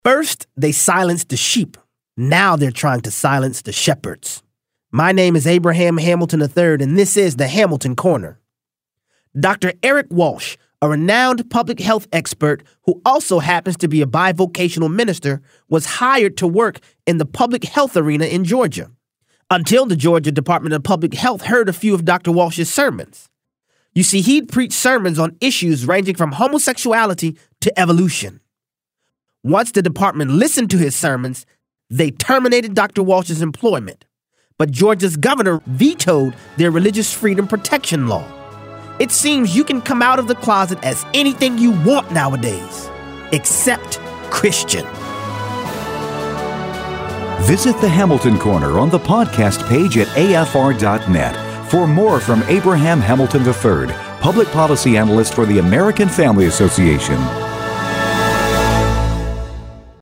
First, they silenced the sheep. Now they're trying to silence the shepherds. My name is Abraham Hamilton III, and this is the Hamilton Corner. Dr. Eric Walsh, a renowned public health expert who also happens to be a bivocational minister, was hired to work in the public health arena in Georgia, until the Georgia Department of Public Health heard a few of Dr. Walsh's sermons. You see, he'd preach sermons on issues ranging from homosexuality to evolution. Once the department listened to his sermons, they terminated Dr. Walsh's employment. But Georgia's governor vetoed their religious freedom protection law. It seems you can come out of the closet as anything you want nowadays, except Christian. Visit the Hamilton Corner on the podcast page at afr.net for more from Abraham Hamilton III, Public Policy Analyst for the American Family Association.